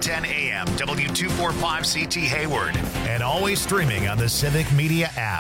1010 AM, W245CT Hayward. And always streaming on the Civic Media app.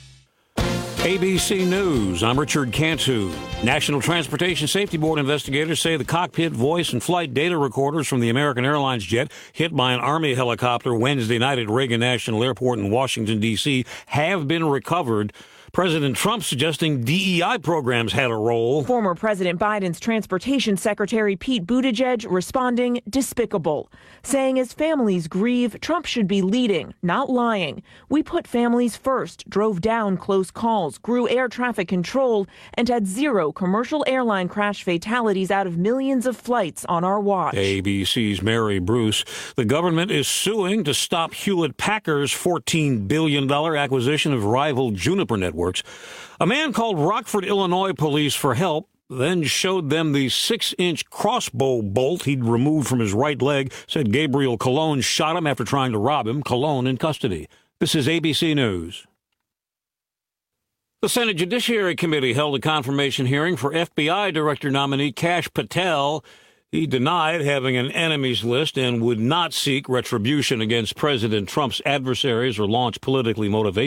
ABC News, I'm Richard Cantu. National Transportation Safety Board investigators say the cockpit, voice, and flight data recorders from the American Airlines jet hit by an Army helicopter Wednesday night at Reagan National Airport in Washington, D.C. have been recovered. President Trump suggesting DEI programs had a role. Former President Biden's Transportation Secretary Pete Buttigieg responding despicable, saying as families grieve, Trump should be leading, not lying. We put families first, drove down close calls, grew air traffic control, and had 0 commercial airline crash fatalities out of millions of flights on our watch. ABC's Mary Bruce. The government is suing to stop Hewlett-Packard's $14 billion acquisition of rival Juniper Networks. A man called Rockford, Illinois police for help, then showed them the 6-inch crossbow bolt he'd removed from his right leg, said Gabriel Colon shot him after trying to rob him. Colon in custody. This is ABC News. The Senate Judiciary Committee held a confirmation hearing for FBI Director nominee Kash Patel. He denied having an enemies list and would not seek retribution against President Trump's adversaries or launch politically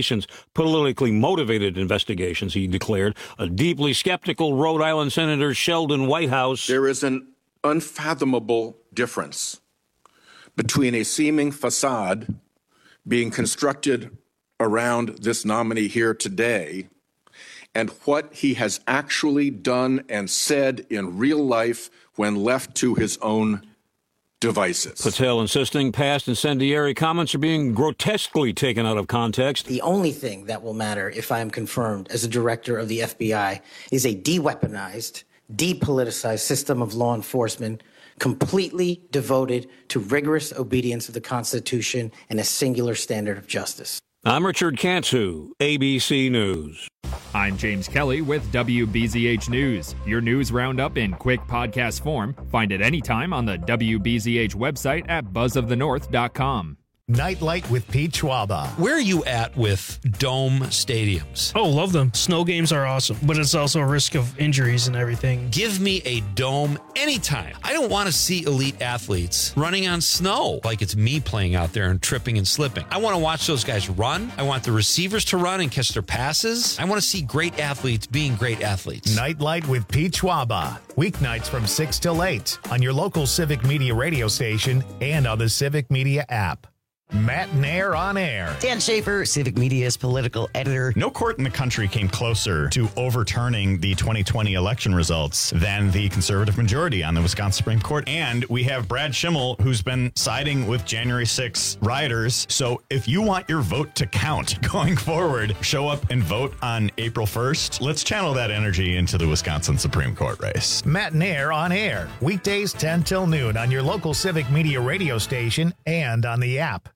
motivated investigations, he declared. A deeply skeptical Rhode Island Senator Sheldon Whitehouse. There is an unfathomable difference between a seeming facade being constructed around this nominee here today and what he has actually done and said in real life when left to his own devices. Patel insisting past incendiary comments are being grotesquely taken out of context. The only thing that will matter if I am confirmed as a director of the FBI is a de-weaponized, depoliticized system of law enforcement completely devoted to rigorous obedience of the Constitution and a singular standard of justice. I'm Richard Cantu, ABC News. I'm James Kelly with WBZH News. Your news roundup in quick podcast form. Find it anytime on the WBZH website at buzzofthenorth.com. Nightlight with Pete Schwaba. Where are you at with dome stadiums? Oh, love them. Snow games are awesome, but it's also a risk of injuries and everything. Give me a dome anytime. I don't want to see elite athletes running on snow like it's me playing out there and tripping and slipping. I want to watch those guys run. I want the receivers to run and catch their passes. I want to see great athletes being great athletes. Nightlight with Pete Schwaba. Weeknights from 6 till 8 on your local Civic Media radio station and on the Civic Media app. Matt Nair on air. Dan Schaefer, Civic Media's political editor. No court in the country came closer to overturning the 2020 election results than the conservative majority on the Wisconsin Supreme Court. And we have Brad Schimmel, who's been siding with January 6 rioters. So if you want your vote to count going forward, show up and vote on April 1st. Let's channel that energy into the Wisconsin Supreme Court race. Matt Nair on air. Weekdays 10 till noon on your local Civic Media radio station and on the app.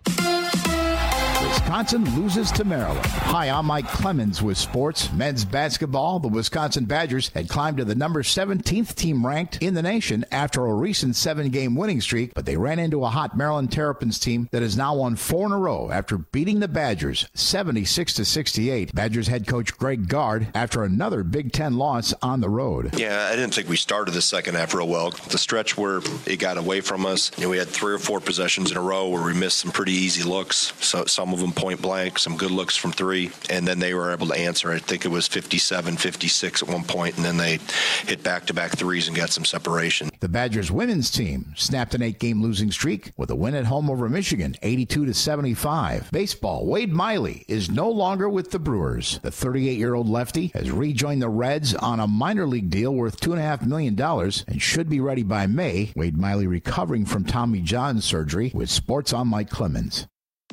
Wisconsin loses to Maryland. Hi, I'm Mike Clemens with sports. Men's basketball, the Wisconsin Badgers had climbed to the number 17th team ranked in the nation after a recent 7-game winning streak, but they ran into a hot Maryland Terrapins team that has now won 4 in a row after beating the Badgers 76-68. Badgers head coach Greg Gard after another Big Ten loss on the road. Yeah, I didn't think we started the second half real well. The stretch where it got away from us, we had 3 or 4 possessions in a row where we missed some pretty easy looks. So some of them point blank, some good looks from 3, and then they were able to answer. I think it was 57, 56 at one point, and then they hit back-to-back threes and got some separation. The Badgers women's team snapped an 8-game losing streak with a win at home over Michigan, 82-75. Baseball, Wade Miley is no longer with the Brewers. The 38-year-old lefty has rejoined the Reds on a minor league deal worth $2.5 million and should be ready by May. Wade Miley recovering from Tommy John surgery. With sports, I'm Mike Clemens.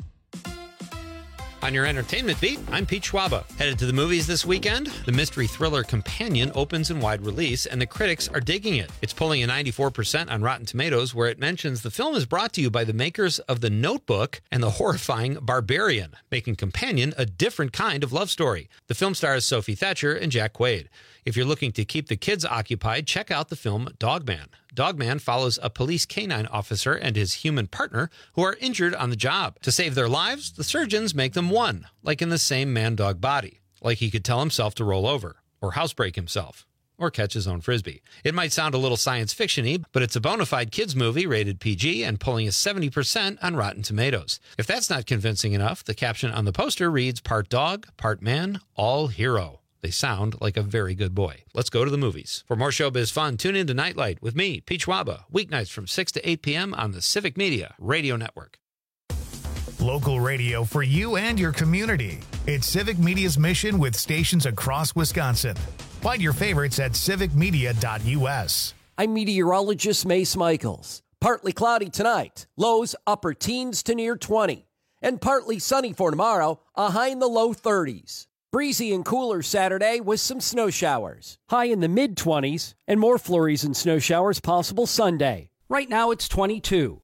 On your entertainment beat, I'm Pete Schwaba. Headed to the movies this weekend? The mystery thriller Companion opens in wide release, and the critics are digging it. It's pulling a 94% on Rotten Tomatoes, where it mentions the film is brought to you by the makers of The Notebook and the horrifying Barbarian, making Companion a different kind of love story. The film stars Sophie Thatcher and Jack Quaid. If you're looking to keep the kids occupied, check out the film Dogman. Dogman follows a police canine officer and his human partner who are injured on the job. To save their lives, the surgeons make them one, like in the same man-dog body, like he could tell himself to roll over, or housebreak himself, or catch his own Frisbee. It might sound a little science fiction-y, but it's a bona fide kids movie rated PG and pulling a 70% on Rotten Tomatoes. If that's not convincing enough, the caption on the poster reads, "Part dog, part man, all hero." They sound like a very good boy. Let's go to the movies. For more showbiz fun, tune in to Nightlight with me, Pete Schwaba, weeknights from 6 to 8 p.m. on the Civic Media Radio Network. Local radio for you and your community. It's Civic Media's mission with stations across Wisconsin. Find your favorites at civicmedia.us. I'm meteorologist Mace Michaels. Partly cloudy tonight. Lows upper teens to near 20. And partly sunny for tomorrow, a high in the low 30s. Breezy and cooler Saturday with some snow showers. High in the mid-20s and more flurries and snow showers possible Sunday. Right now it's 22.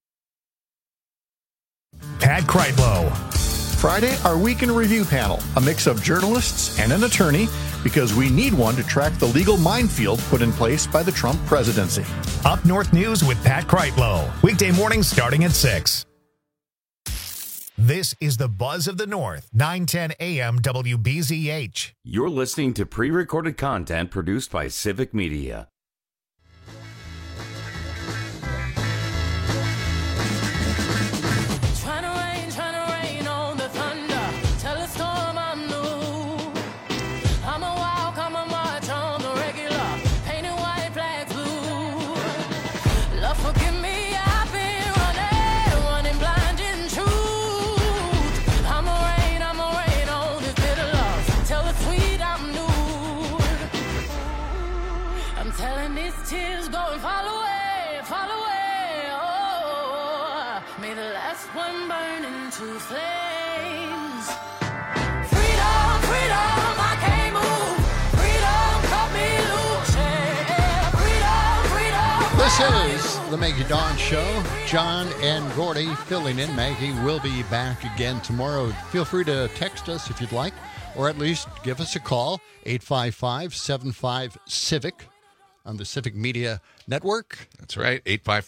Pat Kreitlow. Friday, our Week in Review panel, a mix of journalists and an attorney, because we need one to track the legal minefield put in place by the Trump presidency. Up North News with Pat Kreitlow. Weekday mornings starting at 6. This is the Buzz of the North, 910 AM WBZH. You're listening to pre-recorded content produced by Civic Media. This is the Maggie Dawn Show. John and Gordy filling in. Maggie will be back again tomorrow. Feel free to text us if you'd like, or at least give us a call, 855-75-CIVIC on the Civic Media Network. That's right,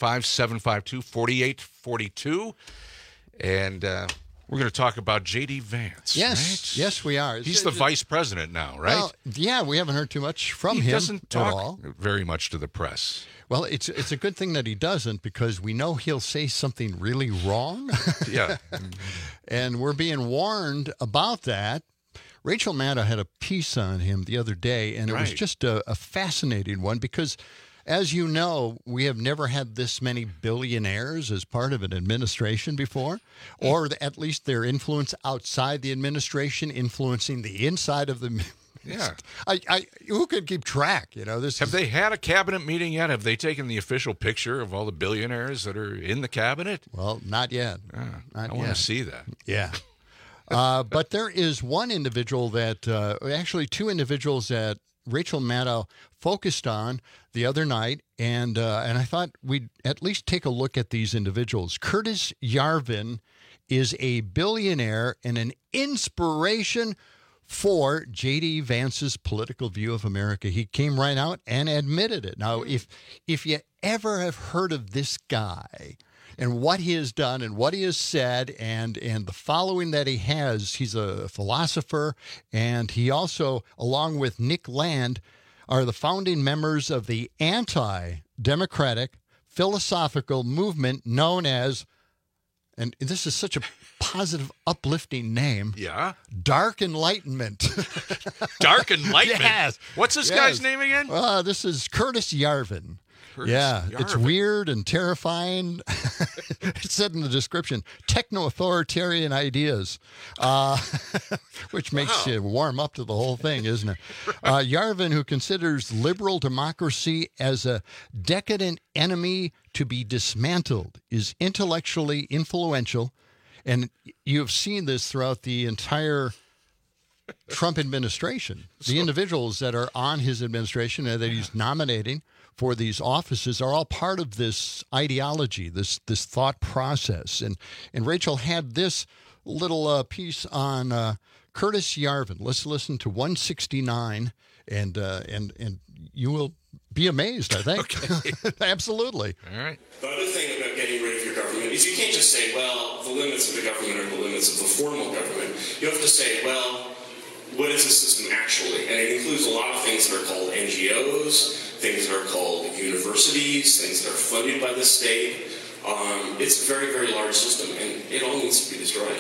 855-752-4842. And we're going to talk about J.D. Vance. Yes, right? Yes, we are. He's the vice president now, right? Well, yeah, we haven't heard too much from him. He doesn't talk at all. very much to the press. Well, it's a good thing that he doesn't, because we know he'll say something really wrong. Yeah. And we're being warned about that. Rachel Maddow had a piece on him the other day, and it was just a fascinating one, because, as you know, we have never had this many billionaires as part of an administration before, or at least their influence outside the administration influencing the inside of the. Yeah, who could keep track? You know, Have they had a cabinet meeting yet? Have they taken the official picture of all the billionaires that are in the cabinet? Well, not yet. I want to see that. Yeah. But there is one individual that, actually two individuals that Rachel Maddow focused on the other night, and I thought we'd at least take a look at these individuals. Curtis Yarvin is a billionaire and an inspiration for J.D. Vance's political view of America. He came right out and admitted it. Now, if you ever have heard of this guy and what he has done and what he has said and the following that he has, he's a philosopher, and he also, along with Nick Land, are the founding members of the anti-democratic philosophical movement known as, and this is such a positive, uplifting name. Yeah. Dark Enlightenment. Dark Enlightenment? Yes. What's this guy's name again? This is Curtis Yarvin. Yarvin. It's weird and terrifying. It said in the description, techno-authoritarian ideas, which makes you warm up to the whole thing, isn't it? Yarvin, who considers liberal democracy as a decadent enemy to be dismantled, is intellectually influential, and you have seen this throughout the entire Trump administration. The individuals that are on his administration and that he's nominating for these offices are all part of this ideology, this thought process. And Rachel had this little piece on Curtis Yarvin. Let's listen to 169, and you will be amazed, I think. Okay. Absolutely. All right. The other thing about getting rid of your government is you can't just say, well, the limits of the government are the limits of the formal government. You have to say, well, what is the system actually? And it includes a lot of things that are called NGOs, things that are called universities, things that are funded by the state. It's a very, very large system, and it all needs to be destroyed.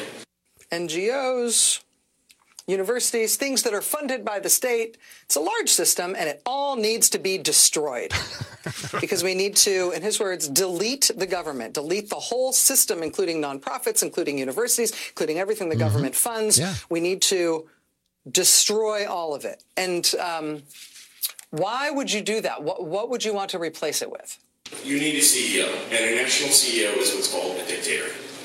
NGOs, universities, things that are funded by the state. It's a large system, and it all needs to be destroyed. Because we need to, in his words, delete the government, delete the whole system, including nonprofits, including universities, including everything the government funds. Yeah. We need to destroy all of it. And why would you do that? What would you want to replace it with? You need a CEO, and a national CEO is what's called a dictator.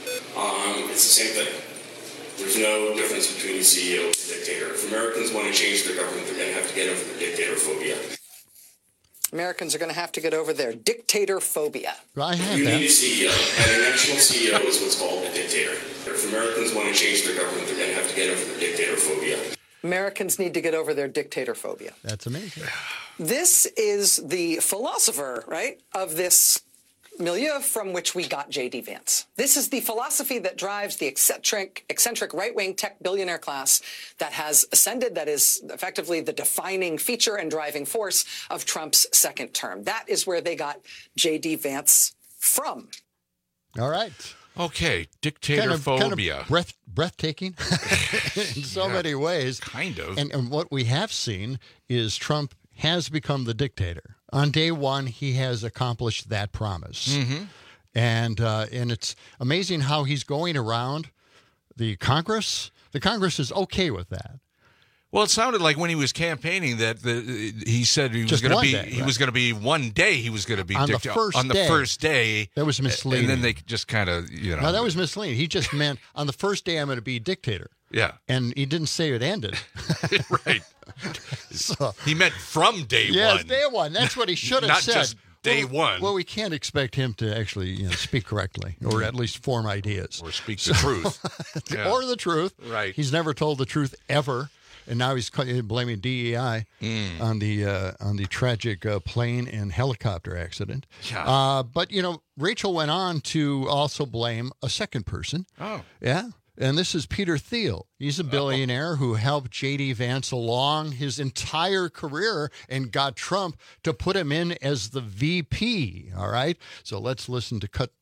It's the same thing. There's no difference between a CEO and a dictator. If Americans want to change their government, they're going to have to get over their dictator phobia. Americans are going to have to get over their dictator phobia. You need a CEO, and a national CEO is what's called a dictator. If Americans want to change their government, they're going to have to get over their dictator phobia. Americans need to get over their dictator phobia. That's amazing. This is the philosopher, right, of this milieu from which we got J.D. Vance. This is the philosophy that drives the eccentric right-wing tech billionaire class that has ascended, that is effectively the defining feature and driving force of Trump's second term. That is where they got J.D. Vance from. All right. Okay, dictator phobia. Kind of breathtaking in so many ways. Kind of. And what we have seen is Trump has become the dictator. On day one, he has accomplished that promise. Mm-hmm. And it's amazing how he's going around the Congress. The Congress is okay with that. Well, it sounded like when he was campaigning that he said he was going to be he was going to be one day he was going to be on the first day. That was misleading. And then they just kind of No, that was misleading. He just meant on the first day I'm going to be dictator. Yeah, and he didn't say it ended. Right. So he meant from day one. Yes, day one. That's what he should have said. Not just day one. Well, we can't expect him to actually speak correctly, or at least form ideas, or speak the truth, or the truth. Right. He's never told the truth ever. And now he's blaming DEI on the tragic plane and helicopter accident. Yeah. But, Rachel went on to also blame a second person. Oh. Yeah. And this is Peter Thiel. He's a billionaire who helped J.D. Vance along his entire career and got Trump to put him in as the VP. All right. So let's listen to cut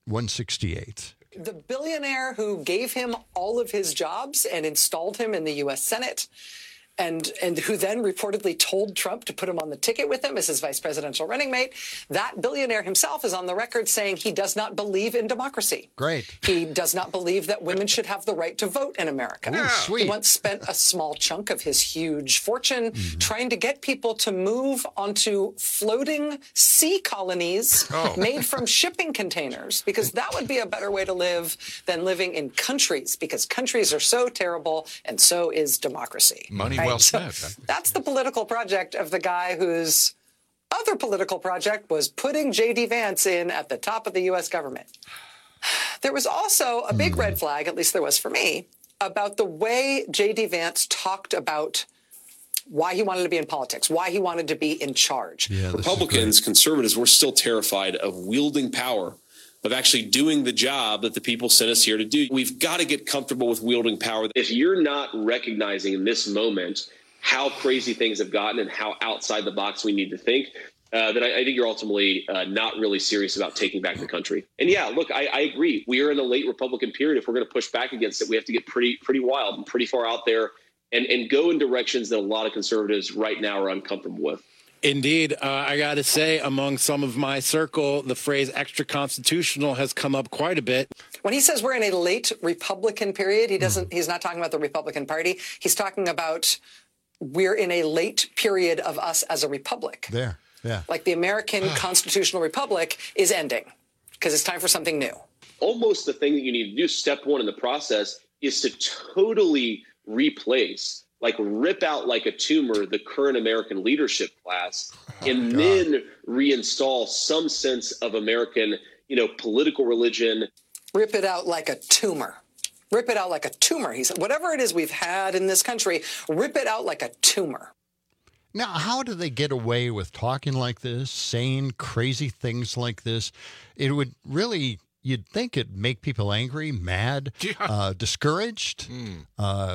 168. The billionaire who gave him all of his jobs and installed him in the U.S. Senate, and who then reportedly told Trump to put him on the ticket with him as his vice presidential running mate, that billionaire himself is on the record saying he does not believe in democracy. Great. He does not believe that women should have the right to vote in America. Ooh, sweet. He once spent a small chunk of his huge fortune trying to get people to move onto floating sea colonies made from shipping containers, because that would be a better way to live than living in countries, because countries are so terrible and so is democracy. Money well spent. So that's the political project of the guy whose other political project was putting J.D. Vance in at the top of the U.S. government. There was also a big red flag, at least there was for me, about the way J.D. Vance talked about why he wanted to be in politics, why he wanted to be in charge. Yeah, Republicans, conservatives, we're still terrified of wielding power, of actually doing the job that the people sent us here to do. We've got to get comfortable with wielding power. If you're not recognizing in this moment how crazy things have gotten and how outside the box we need to think, then I think you're ultimately not really serious about taking back the country. And yeah, look, I agree. We are in a late Republican period. If we're going to push back against it, we have to get pretty wild and pretty far out there and go in directions that a lot of conservatives right now are uncomfortable with. Indeed. I got to say, among some of my circle, the phrase extra constitutional has come up quite a bit. When he says we're in a late Republican period, he's not talking about the Republican Party. He's talking about we're in a late period of us as a republic. There, yeah. Like the American constitutional republic is ending because it's time for something new. Almost the thing that you need to do, step one in the process, is to totally replace, like rip out like a tumor, the current American leadership class, and then reinstall some sense of American, political religion. Rip it out like a tumor. Rip it out like a tumor. He said, whatever it is we've had in this country, rip it out like a tumor. Now, how do they get away with talking like this, saying crazy things like this? It would really, you'd think it'd make people angry, mad, discouraged.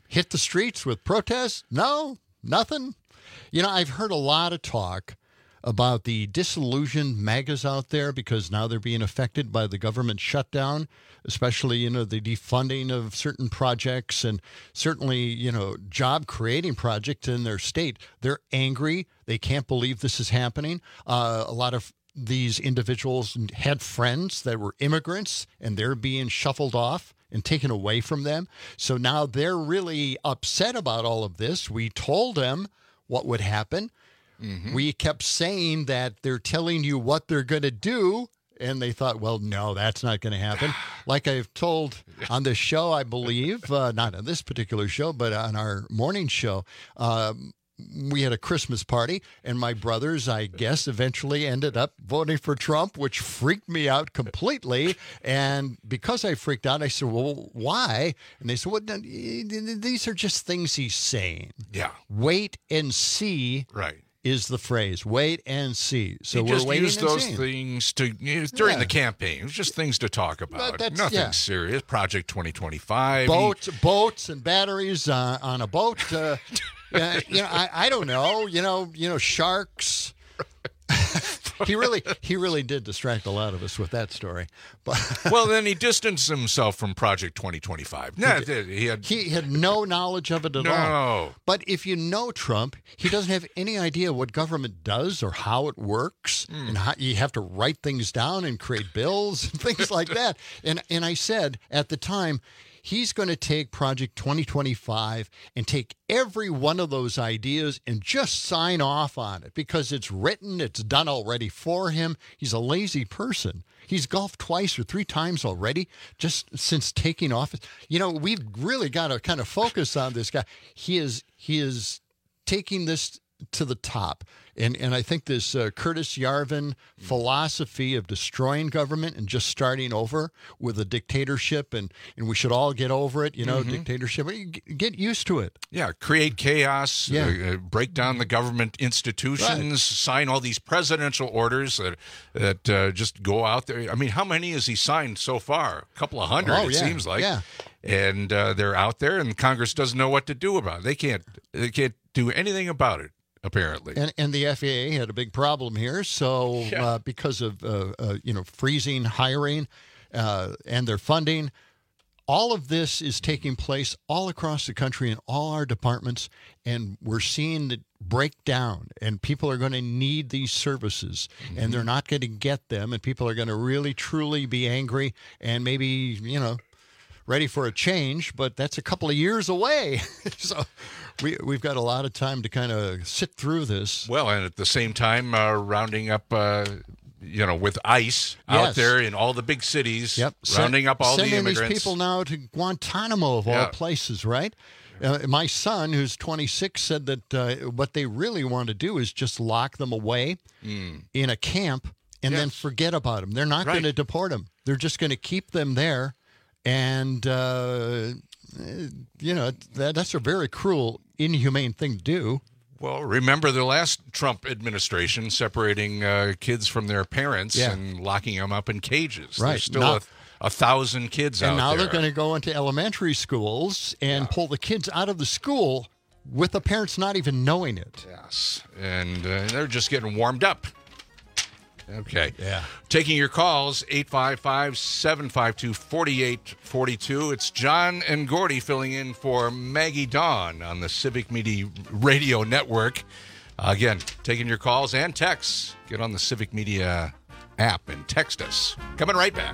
hit the streets with protests? No, nothing. You know, I've heard a lot of talk about the disillusioned MAGAs out there because now they're being affected by the government shutdown, especially, you know, the defunding of certain projects and certainly, you know, job creating projects in their state. They're angry. They can't believe this is happening. A lot of these individuals had friends that were immigrants and they're being shuffled off and taken away from them. So now they're really upset about all of this. We told them what would happen. Mm-hmm. We kept saying that they're telling you what they're going to do, and they thought, well, no, that's not going to happen. Like I've told on this show, I believe, not on this particular show, but on our morning show, we had a Christmas party, and my brothers, I guess, eventually ended up voting for Trump, which freaked me out completely. And because I freaked out, I said, well, why? And they said, well, these are just things he's saying. Yeah. Wait and see. Right. Is the phrase. Wait and see. So he we're just waiting used and those seeing. things to during the campaign. It was just things to talk about. Nothing serious. Project 2025. Boats and batteries on a boat. You know, I don't know. You know, sharks. He really did distract a lot of us with that story. But well, then he distanced himself from Project 2025. No, he had no knowledge of it at all. But if you know Trump, he doesn't have any idea what government does or how it works, and how you have to write things down and create bills and things like that. And I said at the time, he's going to take Project 2025 and take every one of those ideas and just sign off on it because it's written, it's done already for him. He's a lazy person. He's golfed twice or three times already just since taking office. You know, we've really got to kind of focus on this guy. He is taking this to the top. And I think this Curtis Yarvin philosophy of destroying government and just starting over with a dictatorship, and we should all get over it, you know, dictatorship. Get used to it. Yeah, create chaos, break down the government institutions, sign all these presidential orders that just go out there. I mean, how many has he signed so far? A couple of hundred, it seems like. Yeah. And they're out there, and Congress doesn't know what to do about it. They can't do anything about it. Apparently, and the FAA had a big problem here. So because of freezing hiring and their funding, all of this is taking place all across the country in all our departments, and we're seeing it break down. And people are going to need these services, and they're not going to get them, and people are going to really truly be angry and maybe ready for a change. But that's a couple of years away. So. We've got a lot of time to kind of sit through this. Well, and at the same time, rounding up, with ICE out there in all the big cities, rounding up all the immigrants. Sending these people now to Guantanamo of all places, right? My son, who's 26, said that what they really want to do is just lock them away in a camp and then forget about them. They're not going to deport them. They're just going to keep them there. And, that's a very cruel, inhumane thing to do. Well, remember the last Trump administration separating kids from their parents and locking them up in cages. Right. There's still 1,000 kids out there. And now they're going to go into elementary schools and pull the kids out of the school with the parents not even knowing it. Yes. And they're just getting warmed up. Okay. Yeah. Taking your calls, 855-752-4842. It's John and Gordy filling in for Maggie Dawn on the Civic Media Radio Network. Again, taking your calls and texts. Get on the Civic Media app and text us. Coming right back.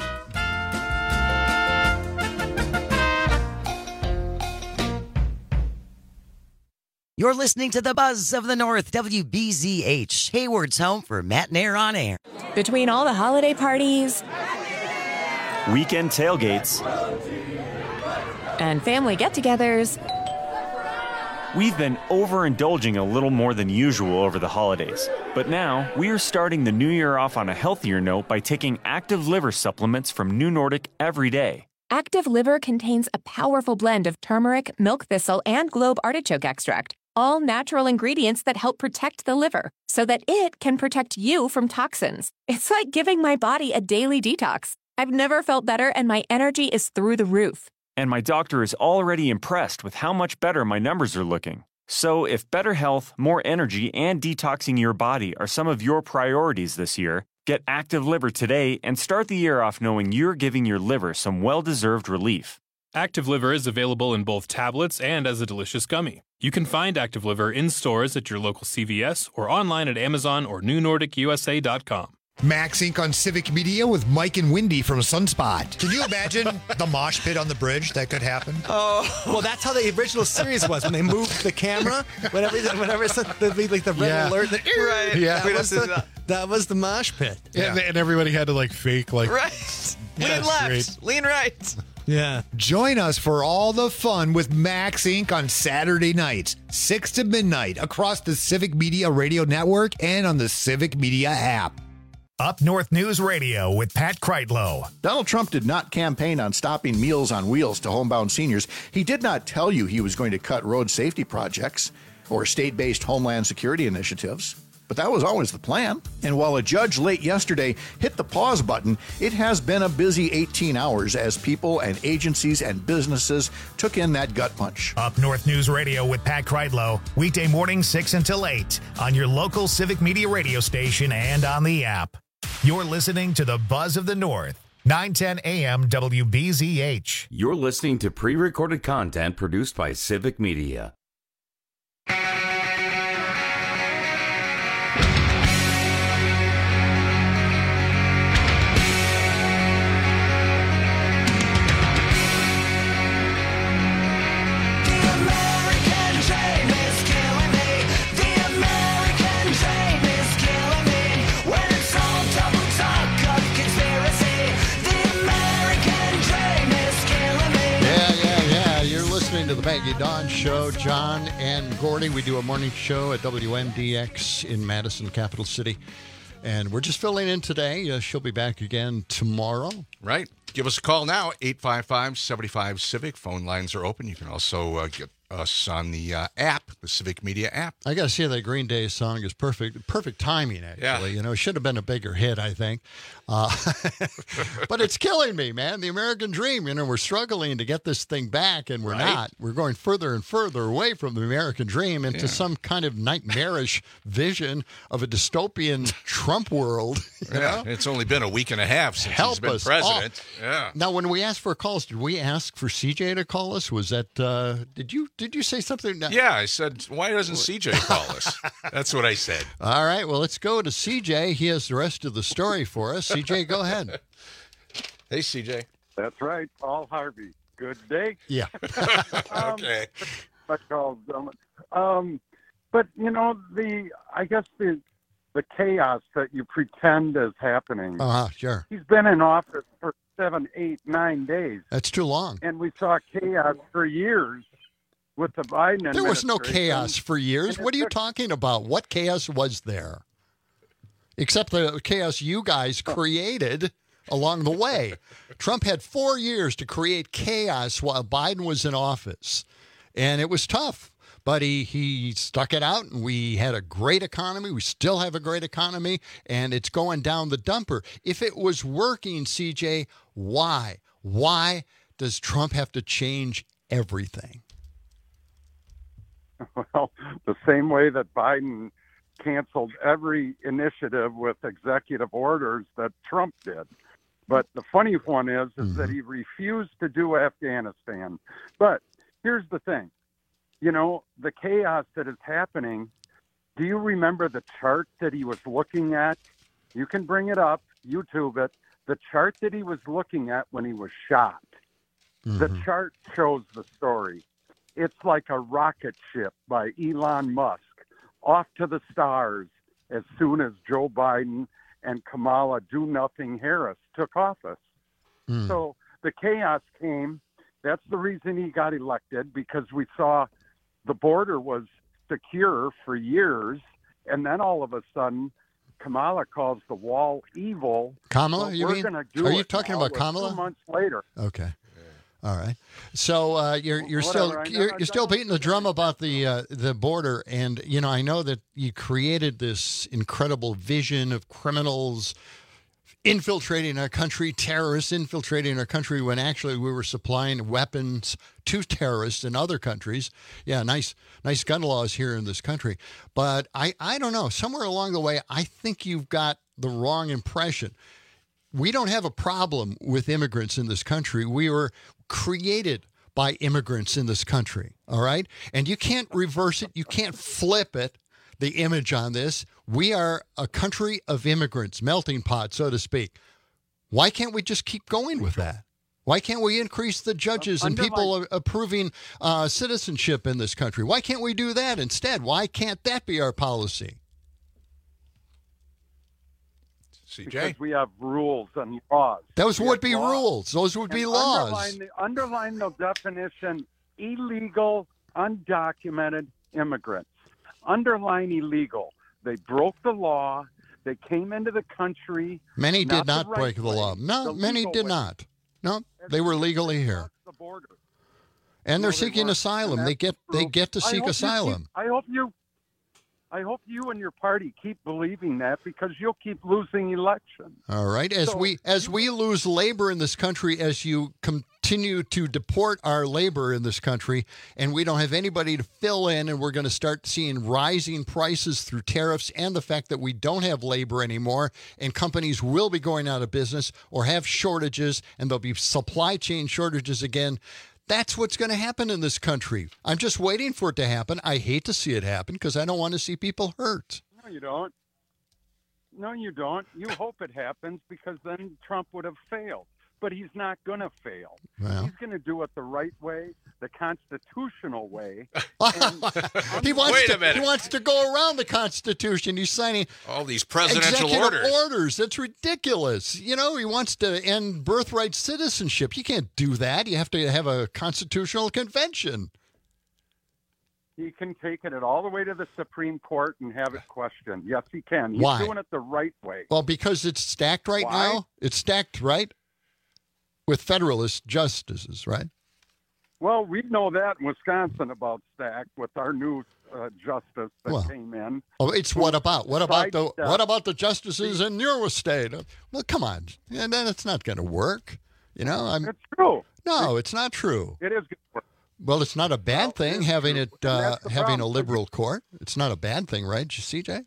You're listening to the Buzz of the North, WBZH, Hayward's home for Matt and Air on Air. Between all the holiday parties, weekend tailgates, and family get-togethers, we've been overindulging a little more than usual over the holidays. But now, we are starting the new year off on a healthier note by taking Active Liver supplements from New Nordic every day. Active Liver contains a powerful blend of turmeric, milk thistle, and globe artichoke extract. All natural ingredients that help protect the liver so that it can protect you from toxins. It's like giving my body a daily detox. I've never felt better and my energy is through the roof. And my doctor is already impressed with how much better my numbers are looking. So if better health, more energy, and detoxing your body are some of your priorities this year, get Active Liver today and start the year off knowing you're giving your liver some well-deserved relief. Active Liver is available in both tablets and as a delicious gummy. You can find Active Liver in stores at your local CVS or online at Amazon or NewNordicUSA.com. Max Inc. on Civic Media with Mike and Wendy from Sunspot. Can you imagine the mosh pit on the bridge that could happen? Oh, well, that's how the original series was when they moved the camera. Whenever it's like the red alert, right? Yeah, that was the mosh pit. Yeah, and everybody had to like fake like right. Lean left, great. Lean right. Yeah. Join us for all the fun with Max Inc. on Saturday nights, 6 to midnight, across the Civic Media Radio Network and on the Civic Media app. Up North News Radio with Pat Kreitlow. Donald Trump did not campaign on stopping Meals on Wheels to homebound seniors. He did not tell you he was going to cut road safety projects or state-based homeland security initiatives. But that was always the plan. And while a judge late yesterday hit the pause button, it has been a busy 18 hours as people and agencies and businesses took in that gut punch. Up North News Radio with Pat Kreitlow, weekday morning 6 until 8 on your local Civic Media radio station and on the app. You're listening to the Buzz of the North, 910 AM WBZH. You're listening to pre-recorded content produced by Civic Media. To the Maggie Dawn Show, John and Gordy. We do a morning show at WMDX in Madison, capital city. And we're just filling in today. She'll be back again tomorrow. Right. Give us a call now, 855-75-CIVIC. Phone lines are open. You can also get us on the app, the Civic Media app. I got to say that Green Day song is perfect timing, actually. Yeah. You know, it should have been a bigger hit, I think. But it's killing me, man. The American dream. You know, we're struggling to get this thing back, and we're not. We're going further and further away from the American dream into some kind of nightmarish vision of a dystopian Trump world. You know? It's only been a week and a half since he's been president. Yeah. Now, when we asked for calls, did we ask for CJ to call us? Was that, did you say something? Yeah, I said, why doesn't CJ call us? That's what I said. All right, well, let's go to CJ. He has the rest of the story for us. CJ, go ahead. Hey, CJ. That's right, Paul Harvey. Good day. Yeah. Okay. But you know, I guess the chaos that you pretend is happening. Sure. He's been in office for 7, 8, 9 days. That's too long. And we saw chaos for years with the Biden administration. There was no chaos for years. What are you talking about? What chaos was there? Except the chaos you guys created along the way. Trump had 4 years to create chaos while Biden was in office. And it was tough. But he stuck it out, and we had a great economy. We still have a great economy, and it's going down the dumper. If it was working, CJ, why? Why does Trump have to change everything? Well, the same way that Biden canceled every initiative with executive orders that Trump did. But the funny one is that he refused to do Afghanistan. But here's the thing. You know, the chaos that is happening, do you remember the chart that he was looking at? You can bring it up, YouTube it. The chart that he was looking at when he was shot. The chart shows the story. It's like a rocket ship by Elon Musk off to the stars as soon as Joe Biden and Kamala Do-Nothing-Harris took office. So the chaos came. That's the reason he got elected, because we saw the border was secure for years, and then all of a sudden, Kamala calls the wall evil. Kamala, you mean? Are you talking about Kamala? 2 months later. Okay. All right. So you're still beating the drum about the border, and you know, I know that you created this incredible vision of criminals infiltrating our country, terrorists infiltrating our country when actually we were supplying weapons to terrorists in other countries. Yeah, nice gun laws here in this country. But I don't know. Somewhere along the way, I think you've got the wrong impression. We don't have a problem with immigrants in this country. We were created by immigrants in this country, all right? And you can't reverse it. You can't flip it, the image on this. We are a country of immigrants, melting pot, so to speak. Why can't we just keep going with that? Why can't we increase the judges and people approving citizenship in this country? Why can't we do that instead? Why can't that be our policy? CJ? Because we have rules and laws. Those would be rules. Those would be laws. Underline the definition, illegal, undocumented immigrants. Underline illegal. They broke the law. They came into the country. Many did not break the law. No, many did not. No, they were legally here. And they're seeking asylum. They get to seek asylum. I hope you and your party keep believing that, because you'll keep losing elections. All right. As we lose labor in this country, as you continue to deport our labor in this country, and we don't have anybody to fill in, and we're going to start seeing rising prices through tariffs and the fact that we don't have labor anymore, and companies will be going out of business or have shortages, and there'll be supply chain shortages again. That's what's going to happen in this country. I'm just waiting for it to happen. I hate to see it happen because I don't want to see people hurt. No, you don't. No, you don't. You hope it happens, because then Trump would have failed. But he's not going to fail. Well. He's going to do it the right way, the constitutional way. He wants to go around the Constitution. He's signing all these presidential orders. That's ridiculous. You know, he wants to end birthright citizenship. You can't do that. You have to have a constitutional convention. He can take it all the way to the Supreme Court and have it questioned. Yes, he can. He's Why? doing it the right way. Well, because it's stacked right now. It's stacked, right? With Federalist justices, right? Well, we know that in Wisconsin about stacked with our new justice that came in. Oh, it's what about the justices in your state? Well, come on, and then it's not going to work. You know, it's true. No, it's not true. It is going to work. Well, it's not a bad thing having a liberal court. It's not a bad thing, right, CJ?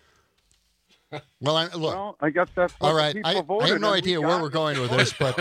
Well, I guess that's what all right. People voted, I have no idea where we're going with this, but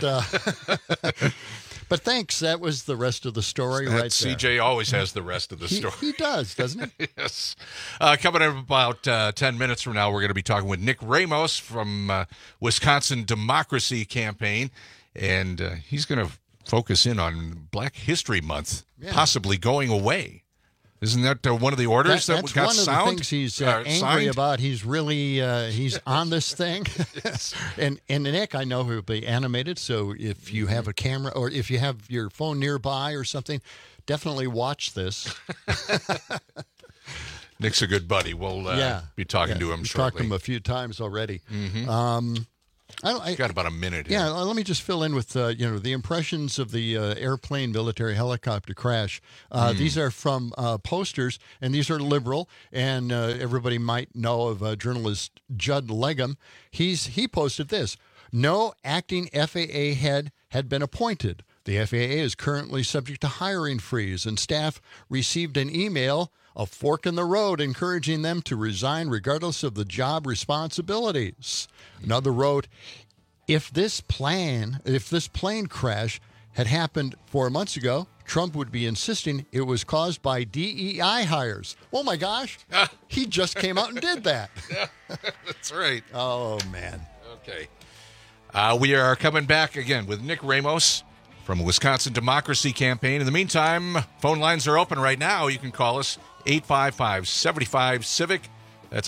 but thanks. That was the rest of the story, right there. CJ always has the rest of the story. He does, doesn't he? Yes. Coming up about 10 minutes from now, we're going to be talking with Nick Ramos from Wisconsin Democracy Campaign, and he's going to focus in on Black History Month, possibly going away. Isn't that one of the orders that got That's one of the things he's angry about. He's really he's on this thing. Yes. And Nick, I know he'll be animated, so if you have a camera or if you have your phone nearby or something, definitely watch this. Nick's a good buddy. We'll be talking to him shortly. Talked to him a few times already. Mm-hmm. I got about a minute here. Yeah, let me just fill in with the impressions of the airplane military helicopter crash. These are from posters, and these are liberal, and everybody might know of journalist Judd Legum. He posted this: no acting FAA head had been appointed. The FAA is currently subject to hiring freeze, and staff received an email, a fork in the road, encouraging them to resign regardless of the job responsibilities. Another wrote, if this plane crash had happened 4 months ago, Trump would be insisting it was caused by DEI hires. Oh, my gosh. He just came out and did that. That's right. Oh, man. Okay. We are coming back again with Nick Ramos from Wisconsin Democracy Campaign. In the meantime, phone lines are open right now. You can call us 855-75-CIVIC. That's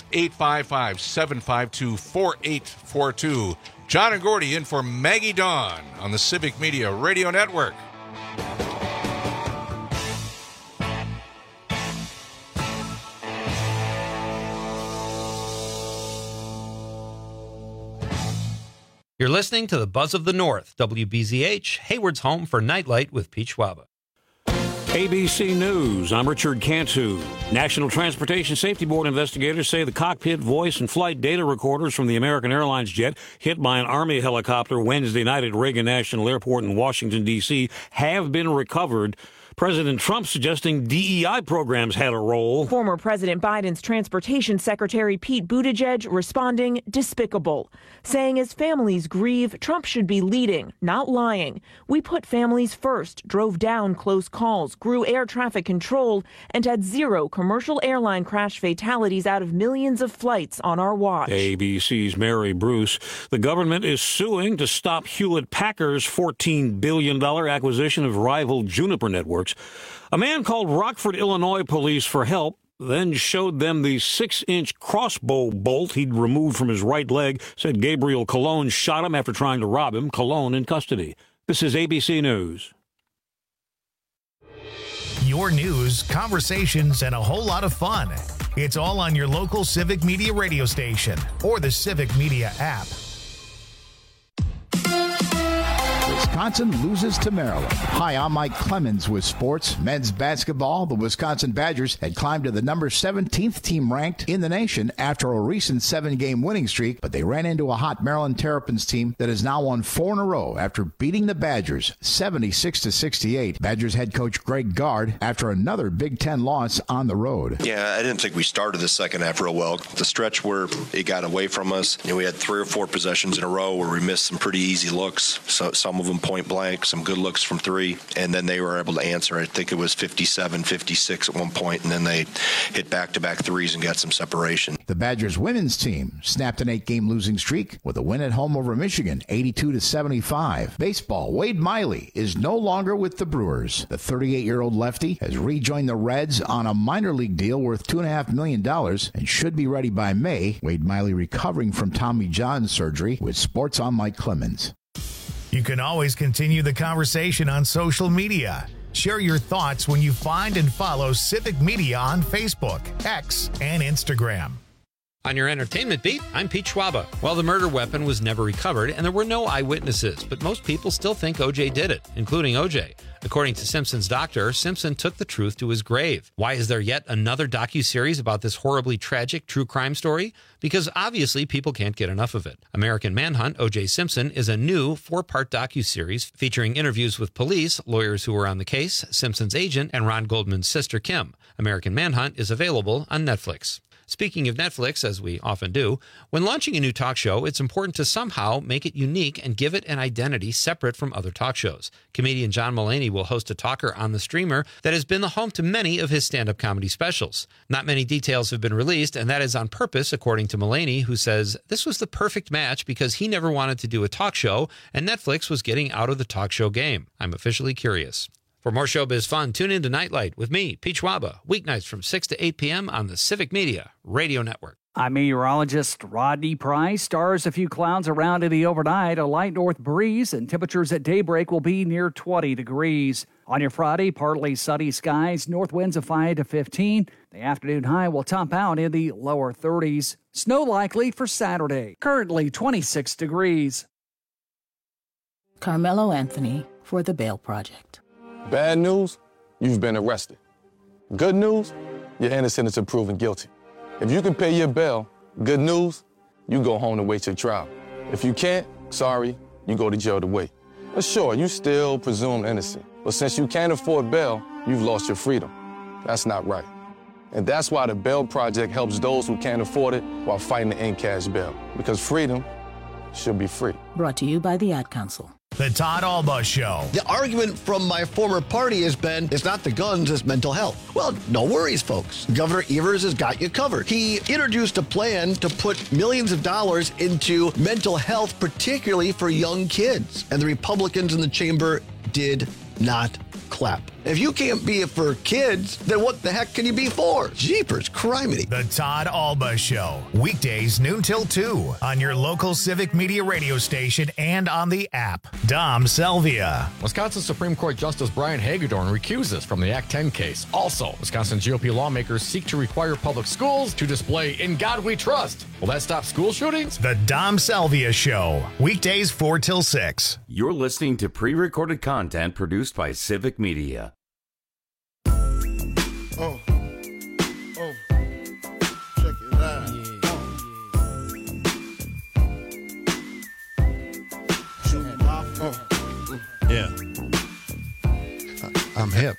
855-752-4842. John and Gordy in for Maggie Dawn on the Civic Media Radio Network. You're listening to the Buzz of the North, WBZH, Hayward's home for Nightlight with Pete Schwaba. ABC News, I'm Richard Cantu. National Transportation Safety Board investigators say the cockpit, voice, and flight data recorders from the American Airlines jet hit by an Army helicopter Wednesday night at Reagan National Airport in Washington, D.C. have been recovered. President Trump suggesting DEI programs had a role. Former President Biden's Transportation Secretary Pete Buttigieg responding despicable, saying as families grieve, Trump should be leading, not lying. We put families first, drove down close calls, grew air traffic control, and had 0 commercial airline crash fatalities out of millions of flights on our watch. ABC's Mary Bruce. The government is suing to stop Hewlett-Packard's $14 billion acquisition of rival Juniper Networks. A man called Rockford, Illinois police for help, then showed them the 6-inch crossbow bolt he'd removed from his right leg, said Gabriel Colon shot him after trying to rob him. Colon in custody. This is ABC News. Your news, conversations, and a whole lot of fun. It's all on your local Civic Media radio station or the Civic Media app. Wisconsin loses to Maryland. Hi, I'm Mike Clemens with sports. Men's basketball, the Wisconsin Badgers had climbed to the number 17th team ranked in the nation after a recent 7-game winning streak, but they ran into a hot Maryland Terrapins team that has now won 4 in a row after beating the Badgers 76-68. Badgers head coach Greg Gard after another Big Ten loss on the road. Yeah, I didn't think we started the second half real well. The stretch where it got away from us, we had 3 or 4 possessions in a row where we missed some pretty easy looks. So some of them point blank, some good looks from 3, and then they were able to answer. I think it was 57-56 at one point, and then they hit back-to-back threes and got some separation. The Badgers women's team snapped an 8-game losing streak with a win at home over Michigan, 82-75. Baseball, Wade Miley is no longer with the Brewers. The 38-year-old lefty has rejoined the Reds on a minor league deal worth $2.5 million and should be ready by May. Wade Miley recovering from Tommy John surgery. With Sports, I'm Mike Clemens. You can always continue the conversation on social media. Share your thoughts when you find and follow Civic Media on Facebook, X, and Instagram. On your entertainment beat, I'm Pete Schwaba. Well, the murder weapon was never recovered, and there were no eyewitnesses, but most people still think O.J. did it, including O.J. According to Simpson's doctor, Simpson took the truth to his grave. Why is there yet another docuseries about this horribly tragic true crime story? Because obviously people can't get enough of it. American Manhunt, O.J. Simpson, is a new 4-part docuseries featuring interviews with police, lawyers who were on the case, Simpson's agent, and Ron Goldman's sister, Kim. American Manhunt is available on Netflix. Speaking of Netflix, as we often do, when launching a new talk show, it's important to somehow make it unique and give it an identity separate from other talk shows. Comedian John Mulaney will host a talker on the streamer that has been the home to many of his stand-up comedy specials. Not many details have been released, and that is on purpose, according to Mulaney, who says this was the perfect match because he never wanted to do a talk show, and Netflix was getting out of the talk show game. I'm officially curious. For more showbiz fun, tune in to Nightlight with me, Pete Schwaba, weeknights from 6 to 8 p.m. on the Civic Media Radio Network. I'm meteorologist Rodney Price. Stars, a few clouds around in the overnight, a light north breeze, and temperatures at daybreak will be near 20 degrees. On your Friday, partly sunny skies, north winds of 5 to 15. The afternoon high will top out in the lower 30s. Snow likely for Saturday, currently 26 degrees. Carmelo Anthony for the Bail Project. Bad news, you've been arrested. Good news, you're innocent until proven guilty. If you can pay your bail, good news, you go home to wait your trial. If you can't, sorry, you go to jail to wait. But sure, you still presumed innocent. But since you can't afford bail, you've lost your freedom. That's not right. And that's why the Bail Project helps those who can't afford it while fighting to end cash bail. Because freedom should be free. Brought to you by the Ad Council. The Todd Alba Show. The argument from my former party has been, it's not the guns, it's mental health. Well, no worries, folks. Governor Evers has got you covered. He introduced a plan to put millions of dollars into mental health, particularly for young kids. And the Republicans in the chamber did not clap. If you can't be it for kids, then what the heck can you be for? Jeepers, criminy. The Todd Alba Show. Weekdays noon till 2 on your local Civic Media radio station and on the app. Dom Selvia. Wisconsin Supreme Court Justice Brian Hagedorn recuses from the Act 10 case. Also, Wisconsin GOP lawmakers seek to require public schools to display "In God We Trust." Will that stop school shootings? The Dom Selvia Show. Weekdays 4 till 6. You're listening to pre-recorded content produced by Civic Media. Oh, check it out. Yeah. I'm hip.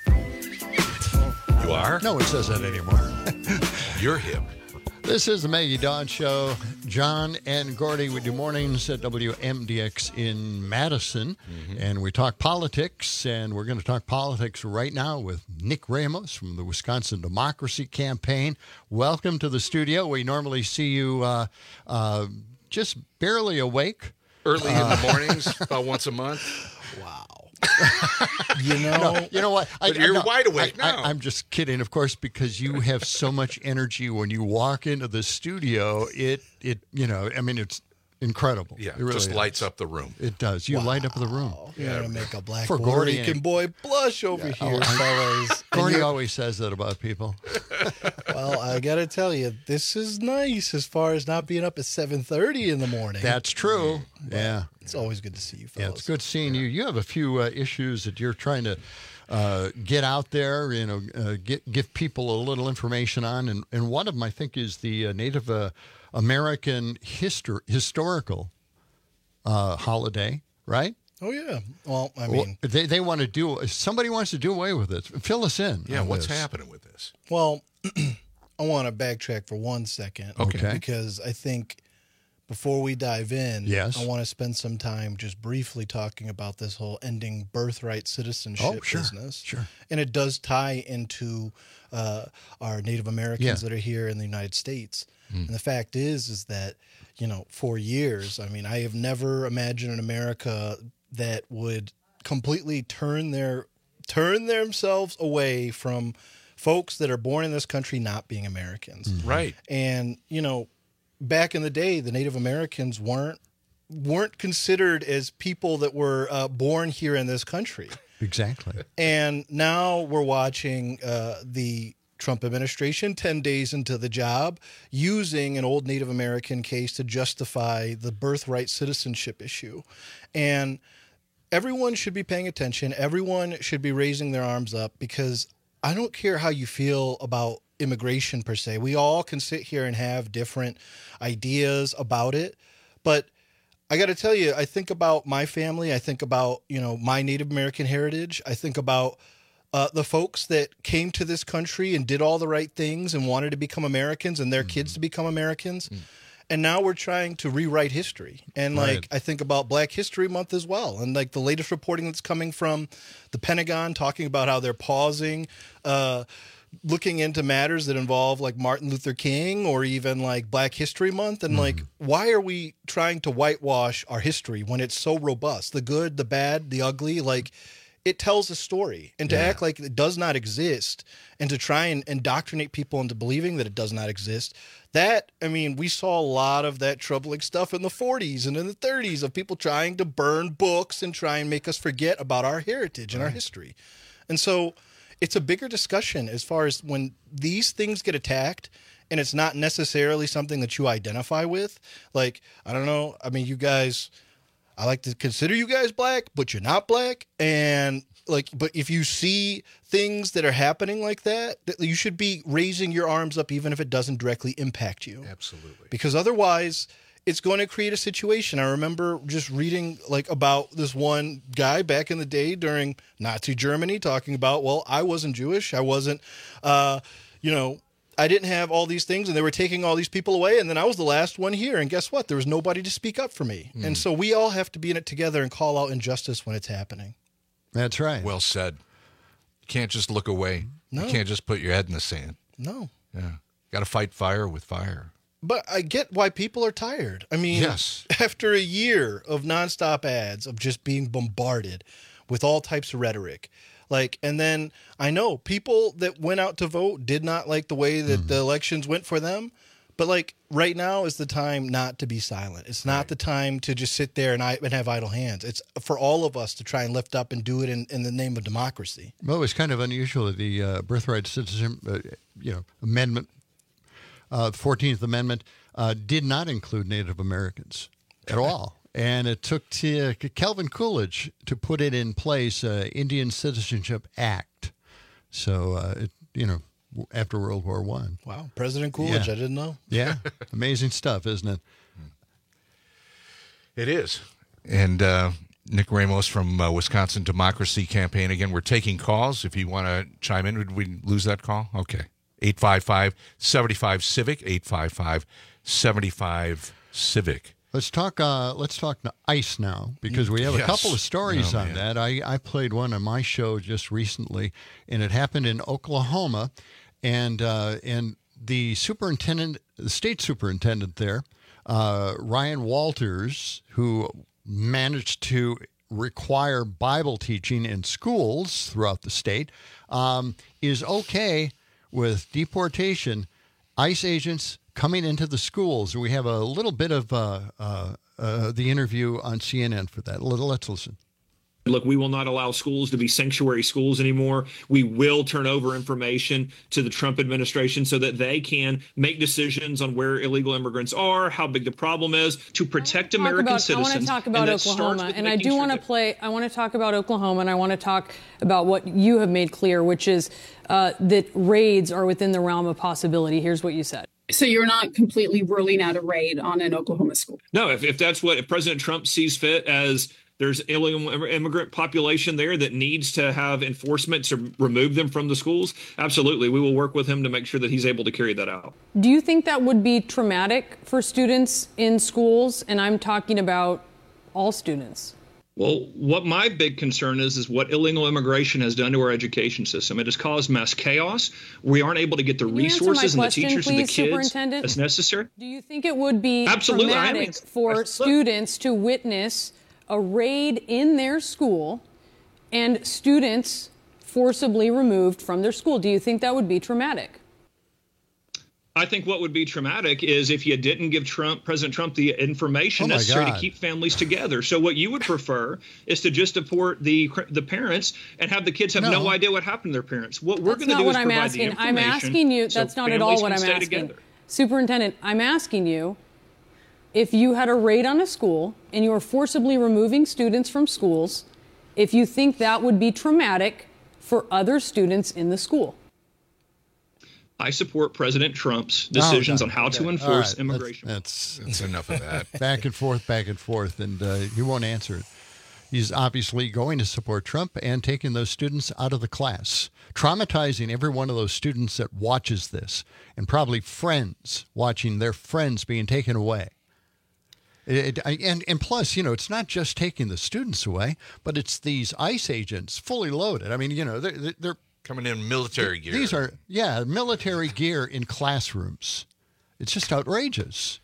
You are? No one says that anymore. You're hip. This is the Maggie Dawn Show. John and Gordy, we do mornings at WMDX in Madison, and we talk politics, and we're going to talk politics right now with Nick Ramos from the Wisconsin Democracy Campaign. Welcome to the studio. We normally see you just barely awake. Early in the mornings, about once a month. Wow. You know what? You're wide awake now. I'm just kidding, of course, because you have so much energy when you walk into the studio. It's incredible. Yeah, it really just lights up the room. It does. You light up the room. You're going to make a black For Puerto Gordy Rican boy blush over here, fellas. Gordy always says that about people. Well, I got to tell you, this is nice as far as not being up at 7:30 in the morning. That's true. But yeah. It's always good to see you, fellas. Yeah, it's good seeing you. You have a few issues that you're trying to get out there, give people a little information on. And one of them, I think, is the Native American historical holiday, right? Oh, yeah. Well, I mean... They want to do... Somebody wants to do away with it. Fill us in. Yeah, what's happening with this? Well, I want to backtrack for 1 second. Okay. Because I think before we dive in, yes, I want to spend some time just briefly talking about this whole ending birthright citizenship business. Sure. And it does tie into our Native Americans that are here in the United States. And the fact is that, for years, I mean, I have never imagined an America that would completely turn themselves away from folks that are born in this country not being Americans. Right. And, back in the day, the Native Americans weren't considered as people that were born here in this country. Exactly. And now we're watching the Trump administration 10 days into the job using an old Native American case to justify the birthright citizenship issue. And everyone should be paying attention. Everyone should be raising their arms up, because I don't care how you feel about immigration per se. We all can sit here and have different ideas about it. But I got to tell you, I think about my family. I think about, my Native American heritage. I think about the folks that came to this country and did all the right things and wanted to become Americans and their kids to become Americans. And now we're trying to rewrite history. And I think about Black History Month as well. And the latest reporting that's coming from the Pentagon talking about how they're pausing, looking into matters that involve Martin Luther King or even Black History Month. And why are we trying to whitewash our history when it's so robust? The good, the bad, the ugly, it tells a story. And to act like it does not exist and to try and indoctrinate people into believing that it does not exist, we saw a lot of that troubling stuff in the 40s and in the 30s of people trying to burn books and try and make us forget about our heritage and our history. And so it's a bigger discussion as far as when these things get attacked and it's not necessarily something that you identify with. I don't know. I mean, you guys... I like to consider you guys black, but you're not black. And but if you see things that are happening like that, you should be raising your arms up, even if it doesn't directly impact you. Absolutely. Because otherwise, it's going to create a situation. I remember just reading about this one guy back in the day during Nazi Germany talking about, well, I wasn't Jewish. I wasn't, I didn't have all these things, and they were taking all these people away, and then I was the last one here. And guess what? There was nobody to speak up for me. And so we all have to be in it together and call out injustice when it's happening. That's right. Well said. You can't just look away. No. You can't just put your head in the sand. No. Yeah. Got to fight fire with fire. But I get why people are tired. I mean, yes. After a year of nonstop ads, of just being bombarded with all types of rhetoric, and then I know people that went out to vote did not like the way that the elections went for them. But right now is the time not to be silent. It's not the time to just sit there and have idle hands. It's for all of us to try and lift up and do it in the name of democracy. Well, it's kind of unusual that the birthright citizenship, amendment, the 14th Amendment, did not include Native Americans at all. And it took Calvin Coolidge to put it in place, Indian Citizenship Act. So, after World War I. Wow, President Coolidge, Yeah. I didn't know. Yeah, amazing stuff, isn't it? It is. And Nick Ramos from Wisconsin Democracy Campaign. Again, we're taking calls. If you want to chime in, did we lose that call? Okay. 855-75-CIVIC, 855-75-CIVIC. Let's talk ICE now, because we have a couple of stories on that. I played one on my show just recently, and it happened in Oklahoma, and the state superintendent there, Ryan Walters, who managed to require Bible teaching in schools throughout the state, is okay with deportation, ICE agents coming into the schools. We have a little bit of the interview on CNN for that. Let's listen. Look, we will not allow schools to be sanctuary schools anymore. We will turn over information to the Trump administration so that they can make decisions on where illegal immigrants are, how big the problem is, to protect American citizens. I want to talk about Oklahoma, and I do want to I want to talk about Oklahoma, and I want to talk about what you have made clear, which is that raids are within the realm of possibility. Here's what you said. So you're not completely ruling out a raid on an Oklahoma school? No, if that's if President Trump sees fit as there's illegal immigrant population there that needs to have enforcement to remove them from the schools, absolutely. We will work with him to make sure that he's able to carry that out. Do you think that would be traumatic for students in schools? And I'm talking about all students. Well, what my big concern is what illegal immigration has done to our education system. It has caused mass chaos. We aren't able to get the resources and the teachers and the kids as necessary. Do you think it would be absolutely traumatic for students to witness a raid in their school and students forcibly removed from their school? Do you think that would be traumatic? I think what would be traumatic is if you didn't give President Trump the information necessary to keep families together. So what you would prefer is to just deport the parents and have the kids have no idea what happened to their parents. What we're going to do is provide the information. I'm asking you. That's not at all what I'm asking. Superintendent, I'm asking you, if you had a raid on a school and you were forcibly removing students from schools, if you think that would be traumatic for other students in the school. I support President Trump's decisions on how to enforce immigration. That's enough of that. Back and forth, and he won't answer it. He's obviously going to support Trump and taking those students out of the class, traumatizing every one of those students that watches this, and probably friends watching their friends being taken away. And plus, it's not just taking the students away, but it's these ICE agents fully loaded. I mean, they're coming in military gear. These are, military gear in classrooms. It's just outrageous.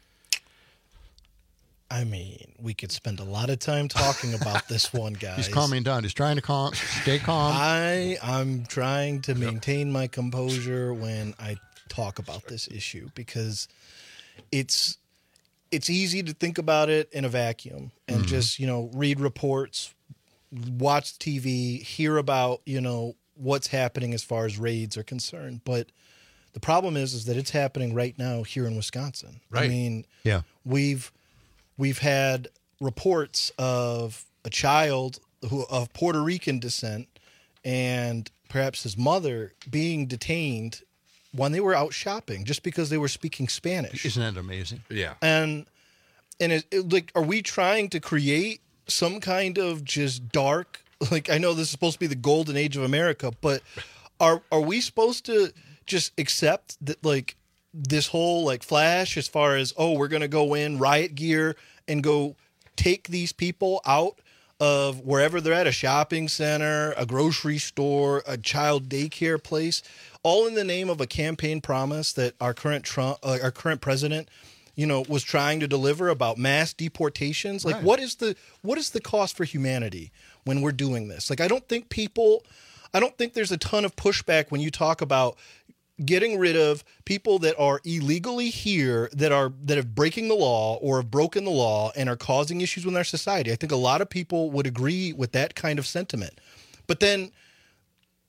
I mean, we could spend a lot of time talking about this one, guys. He's calming down. He's trying to stay calm. I'm trying to maintain my composure when I talk about this issue, because it's easy to think about it in a vacuum and just, read reports, watch TV, hear about, what's happening as far as raids are concerned. But the problem is that it's happening right now here in Wisconsin. Right. I mean, we've had reports of a child of Puerto Rican descent and perhaps his mother being detained when they were out shopping just because they were speaking Spanish. Isn't that amazing? Yeah. And are we trying to create some kind of just dark, I know this is supposed to be the golden age of America, but are we supposed to just accept that this whole flash as far as, we're going to go in riot gear and go take these people out of wherever they're at, a shopping center, a grocery store, a child daycare place, all in the name of a campaign promise that our current president, was trying to deliver about mass deportations? Right. What is the cost for humanity when we're doing this? I don't think there's a ton of pushback when you talk about getting rid of people that are illegally here, that have breaking the law or have broken the law and are causing issues in our society. I think a lot of people would agree with that kind of sentiment. But then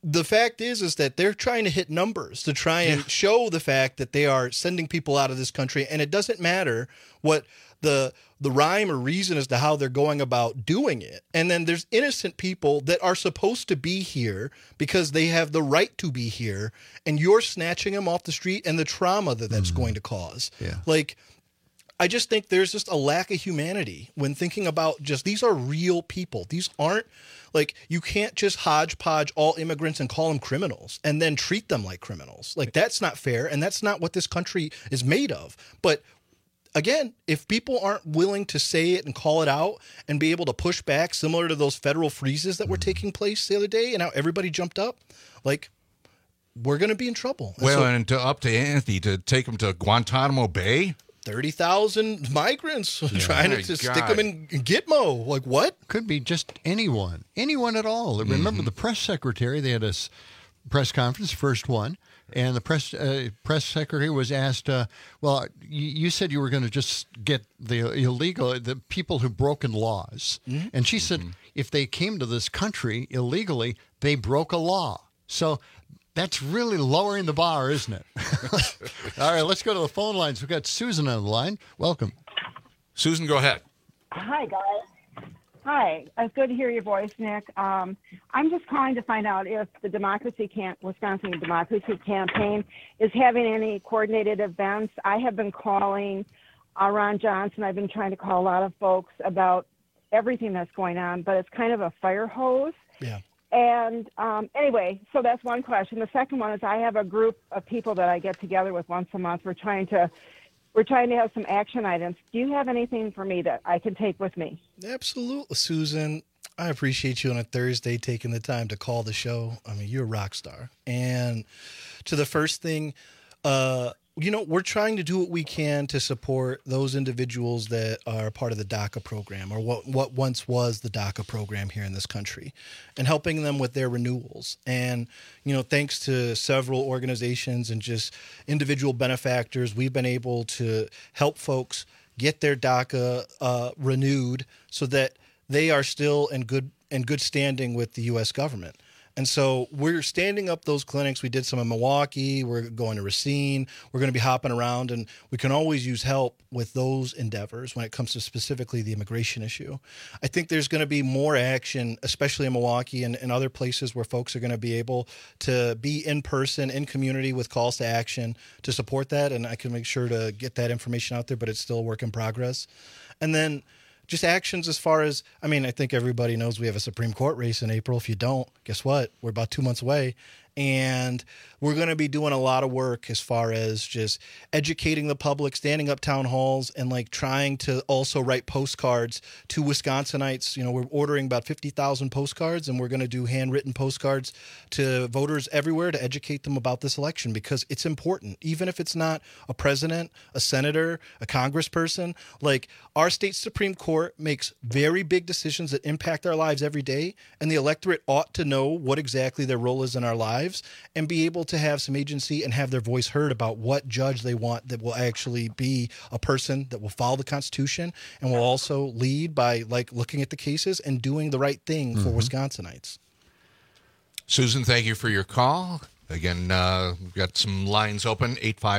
the fact is that they're trying to hit numbers to try and show the fact that they are sending people out of this country, and it doesn't matter what the rhyme or reason as to how they're going about doing it. And then there's innocent people that are supposed to be here because they have the right to be here, and you're snatching them off the street and the trauma that that's going to cause. Yeah. Like, I just think there's just a lack of humanity when thinking about just these are real people. These aren't like, you can't just hodgepodge all immigrants and call them criminals and then treat them like criminals. Like, that's not fair, and that's not what this country is made of. But again, if people aren't willing to say it and call it out and be able to push back, similar to those federal freezes that were taking place the other day and how everybody jumped up, like, we're going to be in trouble. And up to Anthony to take them to Guantanamo Bay? 30,000 migrants trying to stick them in Gitmo. Like, what? Could be just anyone at all. Remember the press secretary, they had a press conference, first one, and the press secretary was asked, well, you said you were going to just get the people who've broken laws. Mm-hmm. And she said, if they came to this country illegally, they broke a law. So that's really lowering the bar, isn't it? All right, let's go to the phone lines. We've got Susan on the line. Welcome. Susan, go ahead. Hi, guys. Hi. It's good to hear your voice, Nick. I'm just calling to find out if the Wisconsin Democracy Campaign is having any coordinated events. I have been calling Ron Johnson. I've been trying to call a lot of folks about everything that's going on, but it's kind of a fire hose. Yeah. And anyway, so that's one question. The second one is I have a group of people that I get together with once a month. We're trying to have some action items. Do you have anything for me that I can take with me? Absolutely, Susan. I appreciate you on a Thursday taking the time to call the show. I mean, you're a rock star. And to the first thing, we're trying to do what we can to support those individuals that are part of the DACA program, or what once was the DACA program here in this country, and helping them with their renewals. And, thanks to several organizations and just individual benefactors, we've been able to help folks get their DACA renewed so that they are still in good standing with the U.S. government. And so we're standing up those clinics. We did some in Milwaukee. We're going to Racine. We're going to be hopping around, and we can always use help with those endeavors when it comes to specifically the immigration issue. I think there's going to be more action, especially in Milwaukee and other places where folks are going to be able to be in person, in community with calls to action to support that. And I can make sure to get that information out there, but it's still a work in progress. And then just actions as far as, I think everybody knows we have a Supreme Court race in April. If you don't, guess what? We're about 2 months away. And we're going to be doing a lot of work as far as just educating the public, standing up town halls, and trying to also write postcards to Wisconsinites. We're ordering about 50,000 postcards, and we're going to do handwritten postcards to voters everywhere to educate them about this election, because it's important. Even if it's not a president, a senator, a congressperson, our state Supreme Court makes very big decisions that impact our lives every day, and the electorate ought to know what exactly their role is in our lives and be able to have some agency and have their voice heard about what judge they want that will actually be a person that will follow the Constitution and will also lead by looking at the cases and doing the right thing for Wisconsinites. Susan, thank you for your call. Again, we've got some lines open,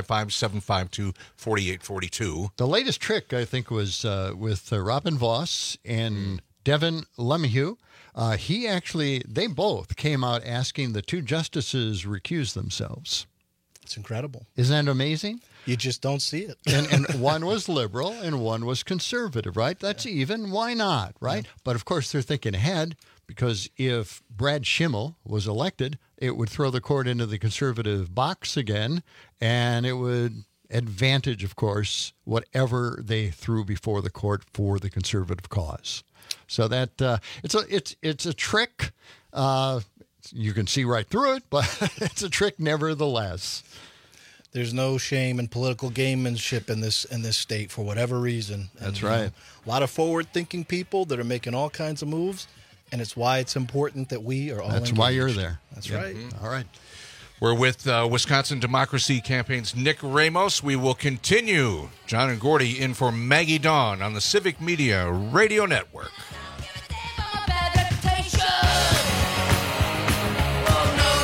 855-752-4842. The latest trick, I think, was with Robin Voss and Devin LeMahieu. They both came out asking the two justices recuse themselves. It's incredible. Isn't that amazing? You just don't see it. and one was liberal and one was conservative, right? That's even. Why not, right? Yeah. But, of course, they're thinking ahead, because if Brad Schimmel was elected, it would throw the court into the conservative box again, and it would advantage, of course, whatever they threw before the court for the conservative cause. So that it's a trick. You can see right through it, but it's a trick nevertheless. There's no shame in political gamemanship in this state for whatever reason. That's right. A lot of forward-thinking people that are making all kinds of moves, and it's why it's important that we are all That's engaged. Why you're there. That's right. All right. We're with Wisconsin Democracy Campaign's Nick Ramos. We will continue. John and Gordy in for Maggie Dawn on the Civic Media Radio Network. Oh, no.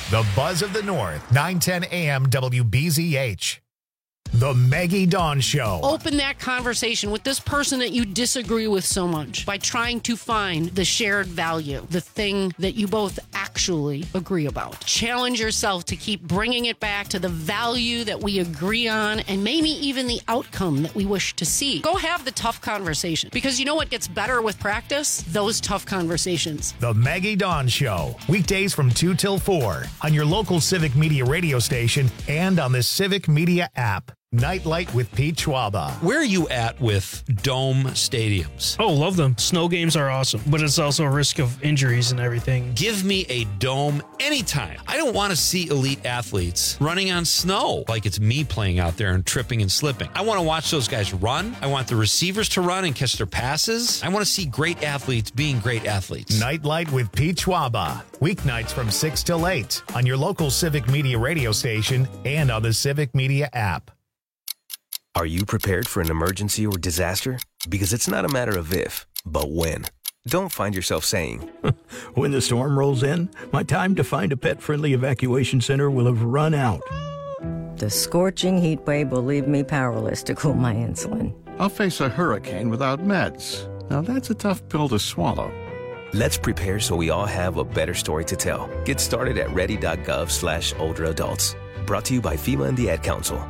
The Buzz of the North, 910 AM WBZH. The Maggie Dawn Show. Open that conversation with this person that you disagree with so much by trying to find the shared value, the thing that you both actually agree about. Challenge yourself to keep bringing it back to the value that we agree on and maybe even the outcome that we wish to see. Go have the tough conversation, because you know what gets better with practice? Those tough conversations. The Maggie Dawn Show. Weekdays from 2 till 4 on your local Civic Media radio station and on the Civic Media app. Nightlight with Pete Schwaba. Where are you at with dome stadiums? Oh, love them. Snow games are awesome, but it's also a risk of injuries and everything. Give me a dome anytime. I don't want to see elite athletes running on snow like it's me playing out there and tripping and slipping. I want to watch those guys run. I want the receivers to run and catch their passes. I want to see great athletes being great athletes. Nightlight with Pete Schwaba. Weeknights from 6 till 8 on your local Civic Media radio station and on the Civic Media app. Are you prepared for an emergency or disaster? Because it's not a matter of if, but when. Don't find yourself saying, when the storm rolls in, my time to find a pet-friendly evacuation center will have run out. The scorching heat wave will leave me powerless to cool my insulin. I'll face a hurricane without meds. Now that's a tough pill to swallow. Let's prepare so we all have a better story to tell. Get started at ready.gov/older adults. Brought to you by FEMA and the Ad Council.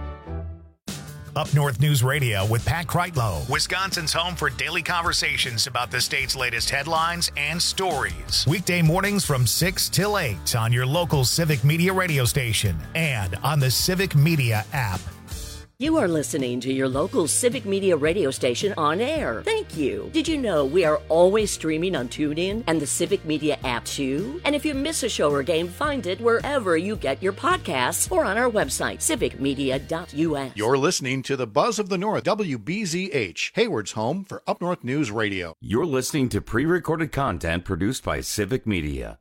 Up North News Radio with Pat Kreitlow, Wisconsin's home for daily conversations about the state's latest headlines and stories. Weekday mornings from 6 till 8 on your local Civic Media radio station and on the Civic Media app. You are listening to your local Civic Media radio station on air. Thank you. Did you know we are always streaming on TuneIn and the Civic Media app too? And if you miss a show or game, find it wherever you get your podcasts or on our website, civicmedia.us. You're listening to the Buzz of the North, WBZH, Hayward's home for Up North News Radio. You're listening to pre-recorded content produced by Civic Media.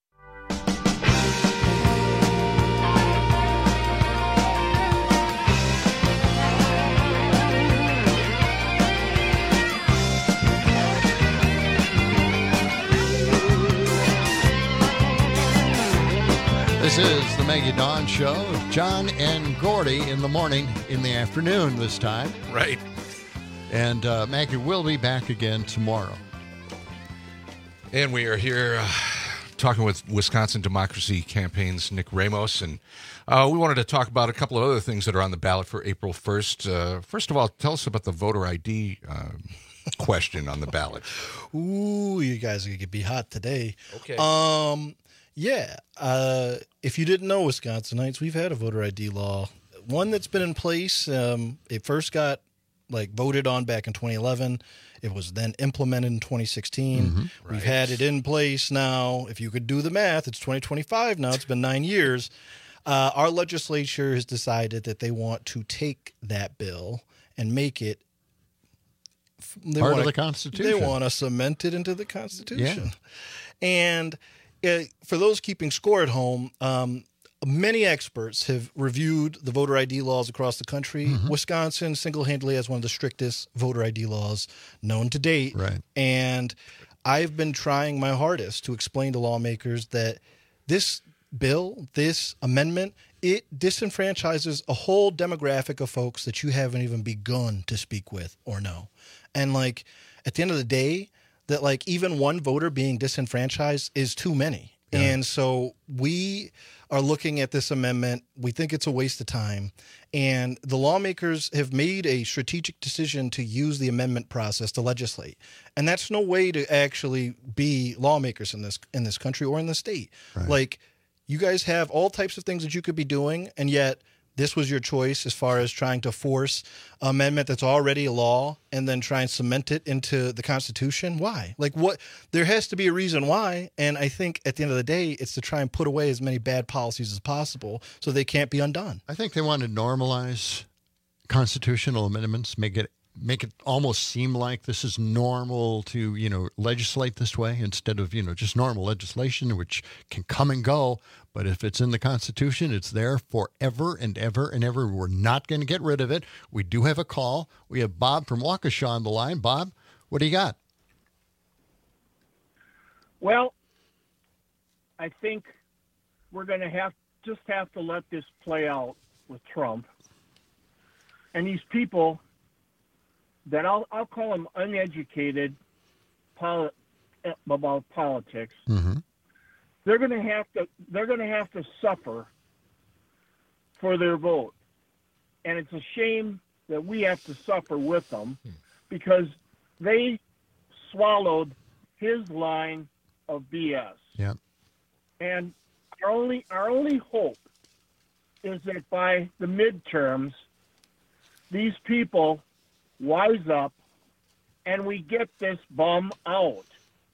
This is the Maggie Dawn Show. John and Gordy in the morning, in the afternoon this time. Right. And Maggie will be back again tomorrow. And we are here talking with Wisconsin Democracy Campaign's Nick Ramos. And we wanted to talk about a couple of other things that are on the ballot for April 1st. First of all, tell us about the voter ID question on the ballot. Ooh, you guys are going to be hot today. Okay. Yeah. If you didn't know, Wisconsinites, we've had a voter ID law. One that's been in place. It first got voted on back in 2011. It was then implemented in 2016. Mm-hmm. Right. We've had it in place now. If you could do the math, it's 2025 now. It's been 9 years. Our legislature has decided that they want to take that bill and make it part of the Constitution. They want to cement it into the Constitution. Yeah. And for those keeping score at home, many experts have reviewed the voter ID laws across the country. Mm-hmm. Wisconsin single-handedly has one of the strictest voter ID laws known to date. Right. And I've been trying my hardest to explain to lawmakers that this bill, this amendment, it disenfranchises a whole demographic of folks that you haven't even begun to speak with or know. And at the end of the day, that even one voter being disenfranchised is too many. Yeah. And so we are looking at this amendment. We think it's a waste of time. And the lawmakers have made a strategic decision to use the amendment process to legislate. And that's no way to actually be lawmakers in this country or in the state. Right. You guys have all types of things that you could be doing, and yet this was your choice as far as trying to force an amendment that's already a law and then try and cement it into the Constitution. Why? What? There has to be a reason why. And I think at the end of the day, it's to try and put away as many bad policies as possible so they can't be undone. I think they want to normalize constitutional amendments, make it almost seem like this is normal to, legislate this way instead of, just normal legislation, which can come and go. But if it's in the Constitution, it's there forever and ever and ever. We're not going to get rid of it. We do have a call. We have Bob from Waukesha on the line. Bob, what do you got? Well, I think we're going to have to let this play out with Trump. And these people that I'll call them uneducated about politics. Mm-hmm. They're going to have to suffer for their vote. And it's a shame that we have to suffer with them because they swallowed his line of BS. Yeah. And our only hope is that by the midterms, these people wise up and we get this bum out.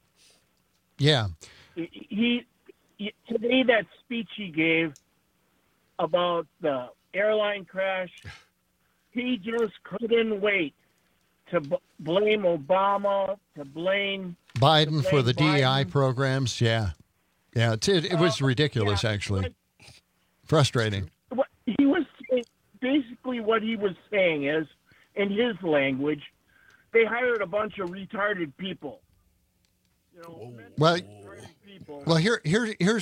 Yeah. He today, that speech he gave about the airline crash, he just couldn't wait to blame Obama, to blame Biden for the DEI programs. Yeah. Yeah. It was ridiculous, actually. Frustrating. What he was basically what he was saying is, in his language, they hired a bunch of retarded people. You know, well, here's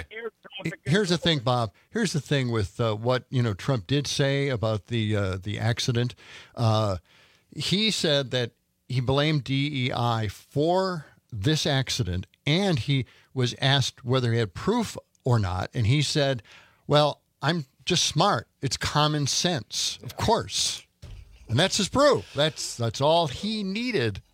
the thing, Bob. Here's the thing with what Trump did say about the accident. He said that he blamed DEI for this accident, and he was asked whether he had proof or not, and he said, "Well, I'm just smart. It's common sense, of course." And that's his proof. That's all he needed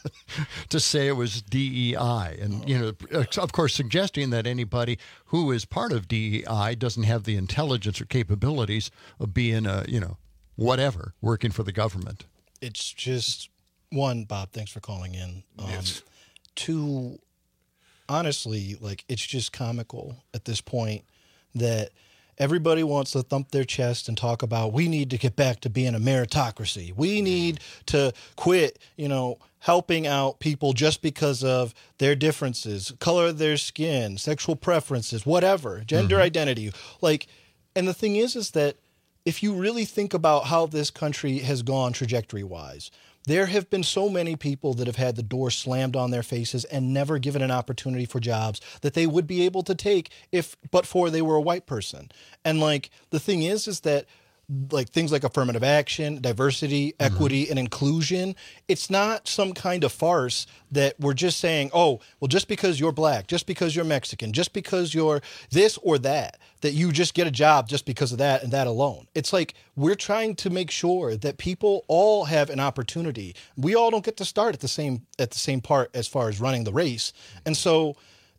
to say it was DEI. And, of course, suggesting that anybody who is part of DEI doesn't have the intelligence or capabilities of being whatever, working for the government. It's just, one, Bob, thanks for calling in. Yes. Two, honestly, it's just comical at this point that everybody wants to thump their chest and talk about, we need to get back to being a meritocracy. We need to quit, helping out people just because of their differences, color of their skin, sexual preferences, whatever, gender identity. And the thing is that if you really think about how this country has gone trajectory-wise, there have been so many people that have had the door slammed on their faces and never given an opportunity for jobs that they would be able to take but for they were a white person. And the thing is that things like affirmative action, diversity, equity, and inclusion, it's not some kind of farce that we're just saying, oh, well, just because you're black, just because you're Mexican, just because you're this or that you just get a job just because of that and that alone. It's we're trying to make sure that people all have an opportunity. We all don't get to start at the same part as far as running the race. And so,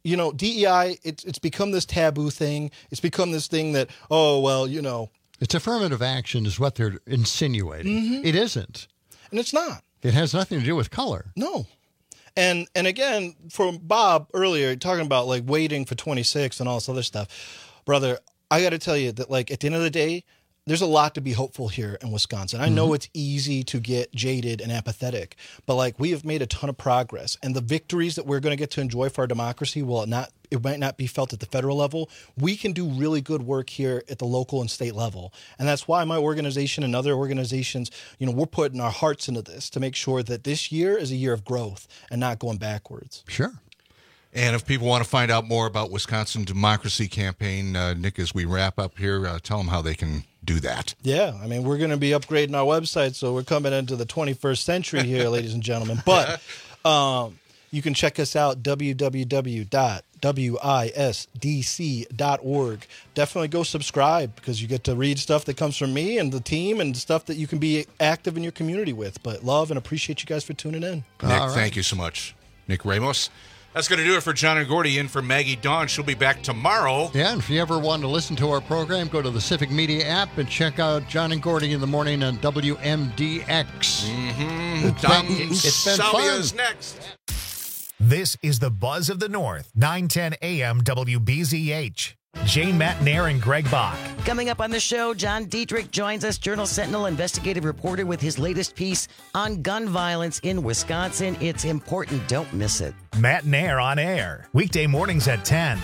DEI, it's become this taboo thing. It's become this thing that, oh, well, It's affirmative action is what they're insinuating. Mm-hmm. It isn't. And it's not. It has nothing to do with color. No. And again, from Bob earlier, talking about waiting for 26 and all this other stuff, brother, I got to tell you that at the end of the day, there's a lot to be hopeful here in Wisconsin. I know it's easy to get jaded and apathetic, but we have made a ton of progress, and the victories that we're going to get to enjoy for our democracy, it might not be felt at the federal level. We can do really good work here at the local and state level. And that's why my organization and other organizations, we're putting our hearts into this to make sure that this year is a year of growth and not going backwards. Sure. And if people want to find out more about Wisconsin Democracy Campaign, Nick, as we wrap up here, tell them how they can do that. Yeah, we're going to be upgrading our website, so we're coming into the 21st century here, ladies and gentlemen. But you can check us out, www.wisdc.org. Definitely go subscribe because you get to read stuff that comes from me and the team and stuff that you can be active in your community with. But love and appreciate you guys for tuning in. Nick, thank you so much. Nick Ramos. That's going to do it for John and Gordy. In for Maggie Dawn. She'll be back tomorrow. Yeah, and if you ever want to listen to our program, go to the Civic Media app and check out John and Gordy in the morning on WMDX. It's been fun. Next. This is the Buzz of the North, 910 AM WBZH. Jane Matt Nair and Greg Bach. Coming up on the show, John Dietrich joins us, Journal Sentinel investigative reporter, with his latest piece on gun violence in Wisconsin. It's important. Don't miss it. Matt Nair on air, weekday mornings at 10.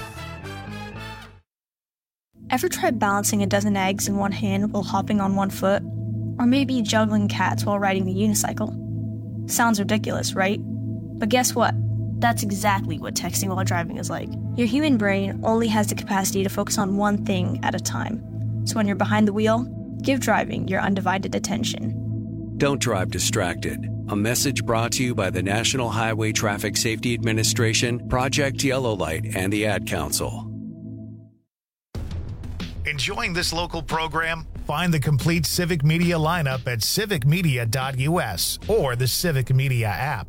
Ever tried balancing a dozen eggs in one hand while hopping on one foot? Or maybe juggling cats while riding a unicycle? Sounds ridiculous, right? But guess what? That's exactly what texting while driving is like. Your human brain only has the capacity to focus on one thing at a time. So when you're behind the wheel, give driving your undivided attention. Don't drive distracted. A message brought to you by the National Highway Traffic Safety Administration, Project Yellow Light, and the Ad Council. Enjoying this local program? Find the complete Civic Media lineup at civicmedia.us or the Civic Media app.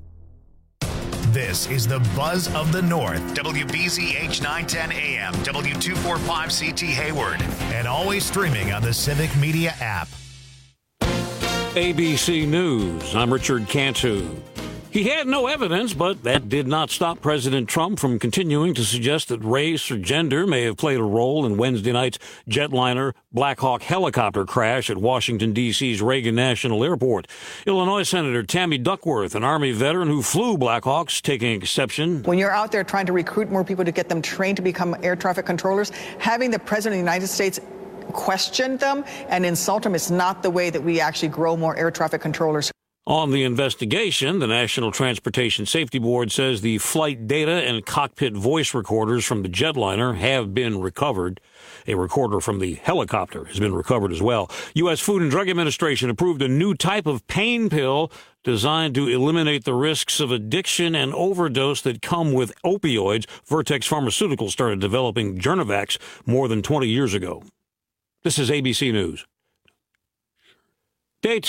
This is the Buzz of the North, WBZH 910 AM, W245CT Hayward, and always streaming on the Civic Media app. ABC News, I'm Richard Cantu. He had no evidence, but that did not stop President Trump from continuing to suggest that race or gender may have played a role in Wednesday night's jetliner Black Hawk helicopter crash at Washington, D.C.'s Reagan National Airport. Illinois Senator Tammy Duckworth, an Army veteran who flew Black Hawks, taking exception. When you're out there trying to recruit more people to get them trained to become air traffic controllers, having the President of the United States question them and insult them is not the way that we actually grow more air traffic controllers. On the investigation, the National Transportation Safety Board says the flight data and cockpit voice recorders from the jetliner have been recovered. A recorder from the helicopter has been recovered as well. U.S. Food and Drug Administration approved a new type of pain pill designed to eliminate the risks of addiction and overdose that come with opioids. Vertex Pharmaceuticals started developing Journevax more than 20 years ago. This is ABC News.